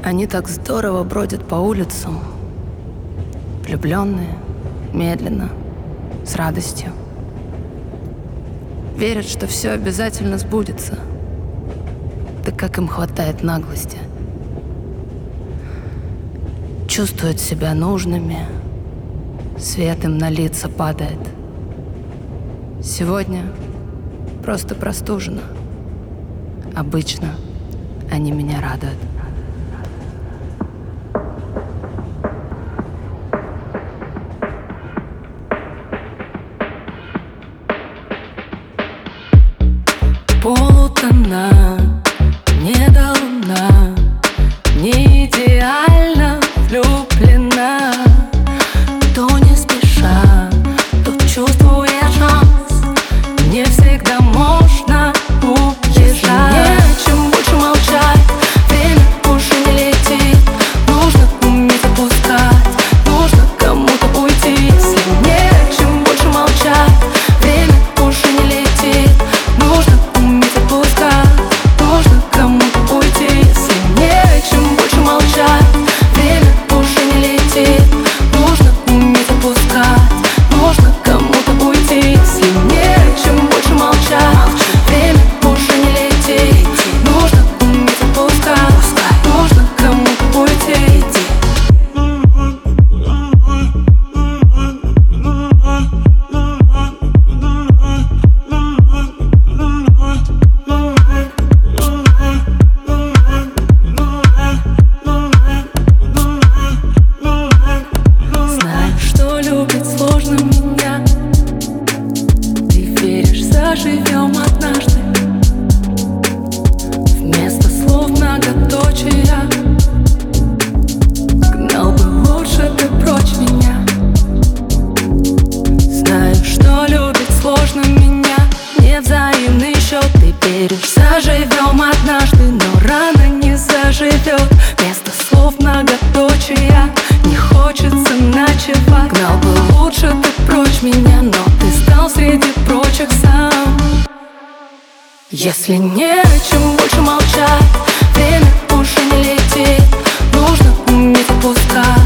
Они так здорово бродят по улицам, влюбленные, медленно, с радостью. Верят, что все обязательно сбудется. Да как им хватает наглости. Чувствуют себя нужными, свет им на лица падает. Сегодня просто простужена. Обычно они меня радуют. Полутона, не до луна, не идеально влюблена. То не спеша, то чувствуя шанс, не всегда можно убежать. Не о чем больше молчать, время уже не летит. Нужно уметь отпускать, нужно кому-то уйти. Если не о чем больше молчать, время уже не летит. Нужно уметь отпускать, нужно кому-то уйти. Если не о чем больше молчать, время уже не летит. Нужно уметь отпускать, нужно кому-то уйти. Если не о чем больше молчать, время уже не летит. Нужно уметь отпускать, нужно кому-то уйти. Знаю, что любить сложно меня. Ты веришь, заживем однажды. Вместо слов многоточия. Гнал бы лучше ты прочь меня. Знаю, что любить сложно меня. Невзаимный счет. Ты веришь, заживем однажды, но рано не заживет. Вместо слов многоточия. Не хочется ночевать. Гнал бы лучше ты прочь меня, но ты стал среди прочих сам. Если не о чем больше молчать, время уже не летит. Нужно уметь отпускать.